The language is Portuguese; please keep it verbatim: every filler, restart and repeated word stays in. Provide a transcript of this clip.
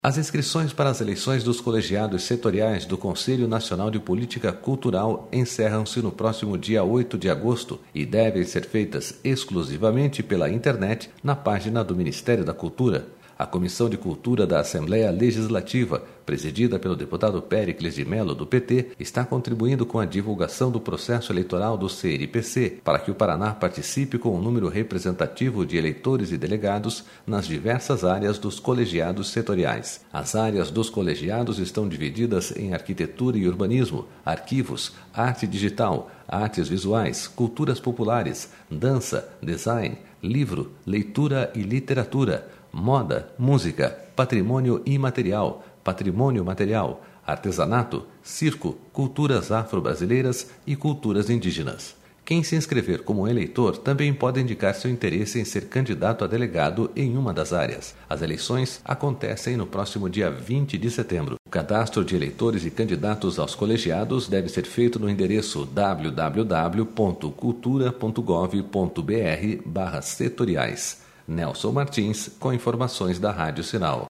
As inscrições para as eleições dos colegiados setoriais do Conselho Nacional de Política Cultural encerram-se no próximo dia oito de agosto e devem ser feitas exclusivamente pela internet na página do Ministério da Cultura. A Comissão de Cultura da Assembleia Legislativa, presidida pelo deputado Péricles de Mello, do P T, está contribuindo com a divulgação do processo eleitoral do C N P C para que o Paraná participe com um número representativo de eleitores e delegados nas diversas áreas dos colegiados setoriais. As áreas dos colegiados estão divididas em arquitetura e urbanismo, arquivos, arte digital, artes visuais, culturas populares, dança, design, livro, leitura e literatura, moda, música, patrimônio imaterial, patrimônio material, artesanato, circo, culturas afro-brasileiras e culturas indígenas. Quem se inscrever como eleitor também pode indicar seu interesse em ser candidato a delegado em uma das áreas. As eleições acontecem no próximo dia vinte de setembro. O cadastro de eleitores e candidatos aos colegiados deve ser feito no endereço w w w ponto cultura ponto gov ponto br barra setoriais. Nelson Martins, com informações da Rádio Sinal.